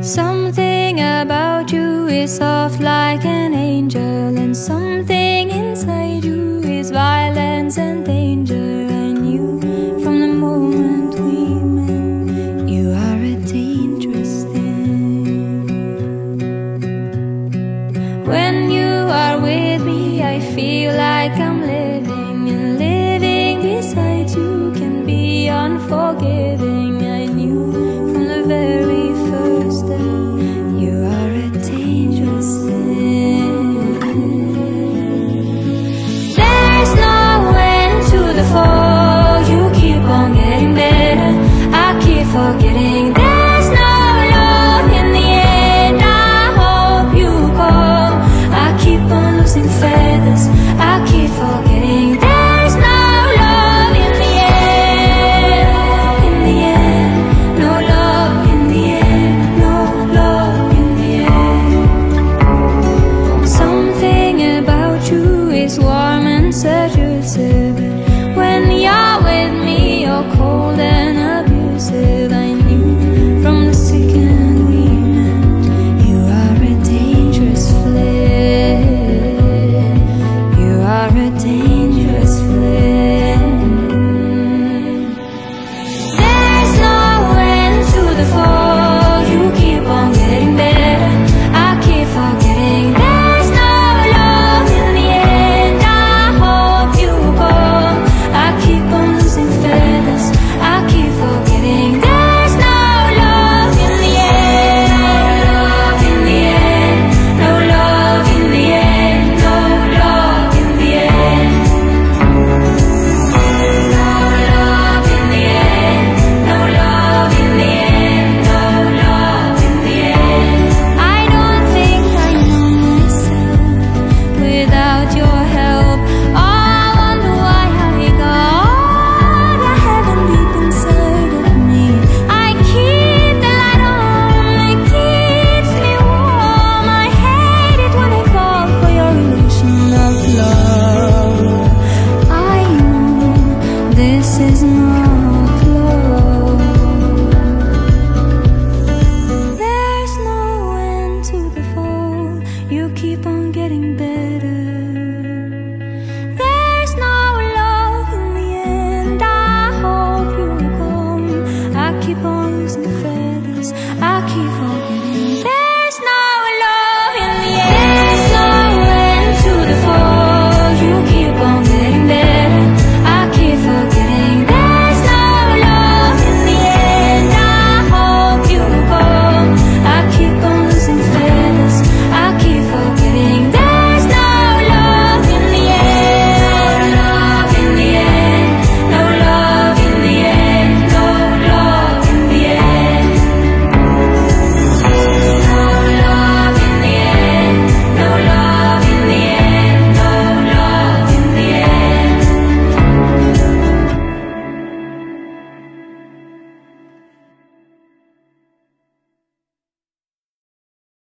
Something about you is soft like an angel, and something inside you is violence and danger. I knew from the moment we met, you are a dangerous thing. When you are with me, I feel like I'm living, and living beside you can be unforgiving. I knew from the very first day, you are a dangerous thing. There's no end to the fall, you keep on getting better, I keep forgetting. There's no love in the end, I hope you come. I keep on losing feathers, I keep forgetting. There's no love in the end, in the end. No love in the end, no love in the end. Something about you is warm and seductive, but when you're with me, you're cold and abusive. I knew from the second we met, you are a dangerous flame. You are a dangerous flame. There's no end to the fall, you keep on getting better, I keep forgetting. There's no love in the end, I hope you come. I keep on losing feathers, I keep forgetting. There's no love in the end, no love in the end, no love in the end, no love in the end. No love in the end, no love in the end, no love in the end. I don't think I know myself without your help. Oh, I wonder why I got the heaven deep inside of me. I keep the light on, it keeps me warm. I hate it when I fall for your illusion of love. I know this is not